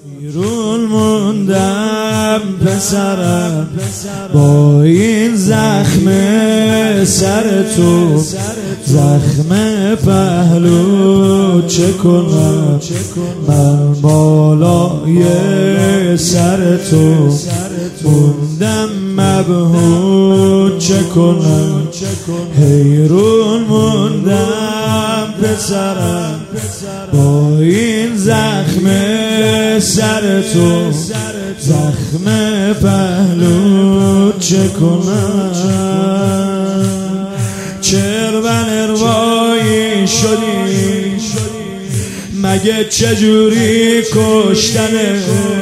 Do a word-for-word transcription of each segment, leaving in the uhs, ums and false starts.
بیرون موندم پسرم با این زخم سر تو، زخم پهلو چه کنم من بالای سر تو، موندم مبهوت چه کنم حیرون موندم پسرم با این زخم سر تو، زخم پهلو چه کنم چرا نروایی شدی مگه چجوری کشتنه،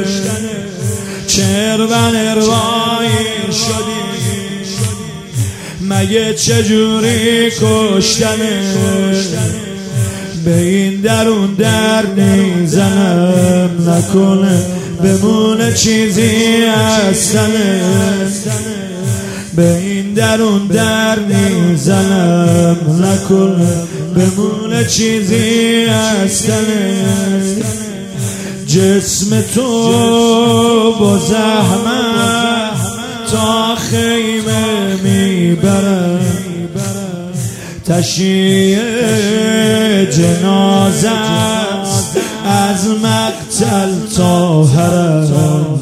چرا نروایی شدی مگه چجوری کشتنه، به این درون درد میزنم نکنه بمونه چیزی هستنه، به این درون درد میزنم نکنه بمونه چیزی هستنه، جسم تو با زحمت تا خیمه میبرم، تشییع جنازه از مقتل تا حرم،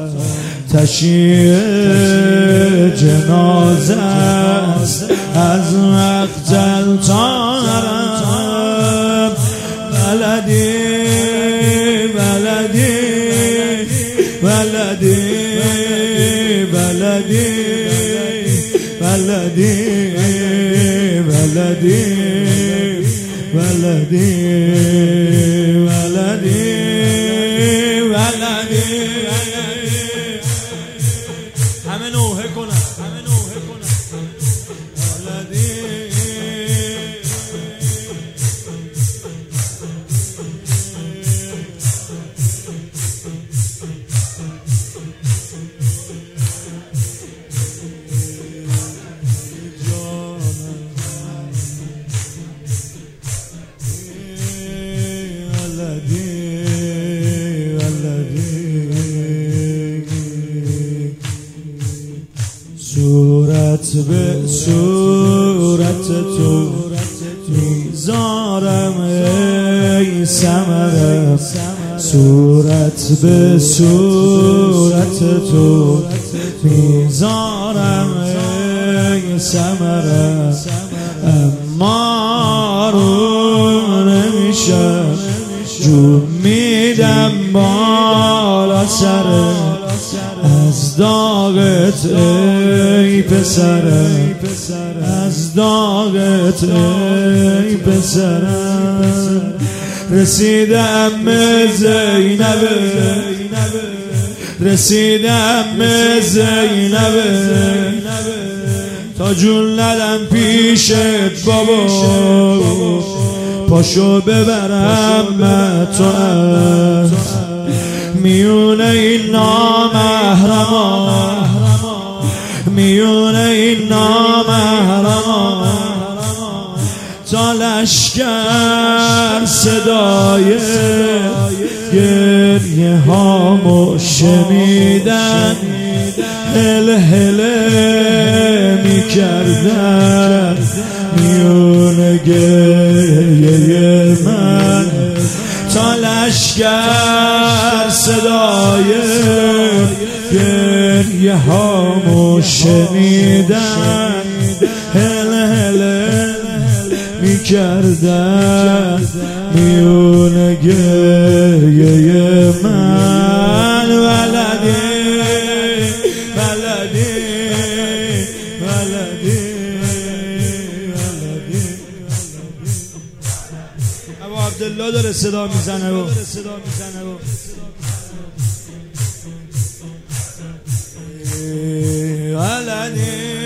تشییع جنازه از مقتل تا حرم، بلدی بلدی بلدی بلدی بلدی بلدی بلدی بلدی بلدی همه نوحه کنن همه نوحه کنن بلدی صورت به صورت تو میذارم ای ثمرم، صورت به صورت تو میذارم ای ثمرم، اما رو نمیشم جون میدم بالا سرم، از داغت ای پسرم، از داغت ای پسرم، رسیدم زینبه رسیدم زینبه تا جون ندم پیشت بابا، پاشو ببرم تو میونه این نامحرما، میونه این نامحرما، تا لشکر صدای گریه هامو شنیدن، هل هله میکردن میونه گریه من، تا لشکر صدای گریه هامو شنیدن، هل هل میکردن میونه گریه من، ولدی ولدی ولدی ولدی ابو عبدالله داره صدا میزنه و ولدی